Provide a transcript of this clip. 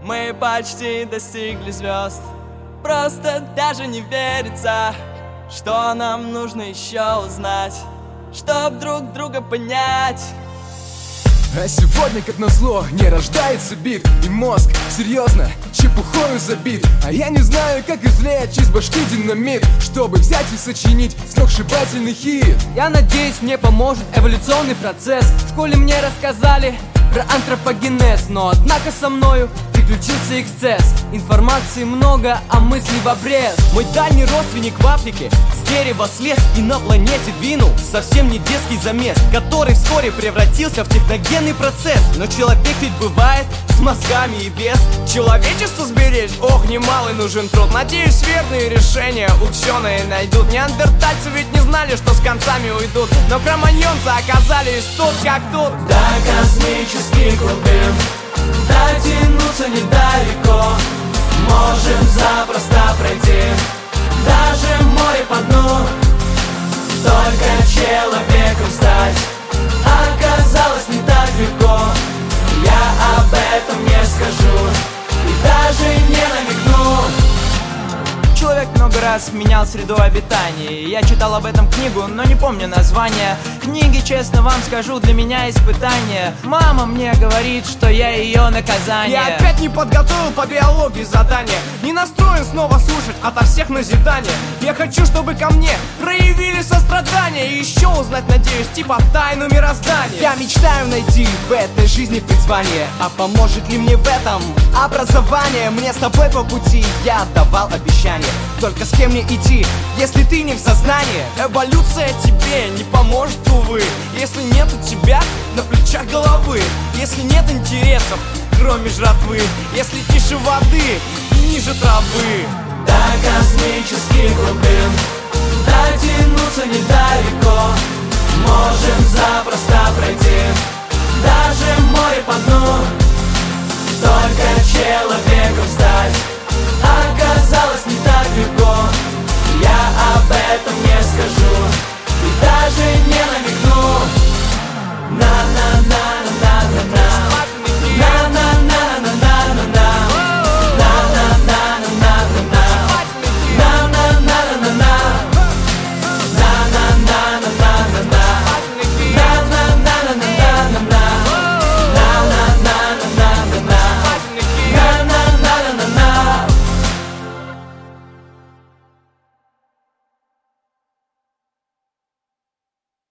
Мы почти достигли звезд. Просто даже не верится, что нам нужно еще узнать, чтоб друг друга понять. А сегодня, как назло, не рождается бит. И мозг, серьезно, чепухою забит. А я не знаю, как извлечь из башки динамит, чтобы взять и сочинить сногсшибательный хит. Я надеюсь, мне поможет эволюционный процесс. В школе мне рассказали про антропогенез, но однако со мною приключился эксцесс. Информации много, а мыслей в обрез. Мой дальний родственник в Африке с дерева слез и на планете двинул совсем не детский замес, который вскоре превратился в техногенный процесс. Но человек ведь бывает с мозгами и без. Человечество сберечь? Ох, немалый нужен труд. Надеюсь, верные решения ученые найдут. Неандертальцы ведь не знали, что с концами уйдут, но кроманьонцы оказались тут как тут. До космических глубин дотянуться недалеко, можем запросто пройти даже море по дну. Только человеком стать оказалось не так легко. Я об этом не скажу и даже не намекну. Человек много раз менял среду обитания. Я читал об этом книгу, но не помню название книги, честно вам скажу, для меня испытание. Мама мне говорит, что я ее наказание. Я опять не подготовил по биологии задание, не настроен снова слушать ото всех назидания. Я хочу, чтобы ко мне проявили сострадание и еще узнать, надеюсь, типа тайну мироздания. Я мечтаю найти в этой жизни призвание. А поможет ли мне в этом образование? Мне с тобой по пути, я давал обещание. Только с кем мне идти, если ты не в сознании? Эволюция тебе не поможет, увы, если нет у тебя на плечах головы. Если нет интересов, кроме жратвы, если тише воды и ниже травы. До космических глубин дотянуться недалеко, можем запросто пройти даже море по дну. Только человеком стать оказалось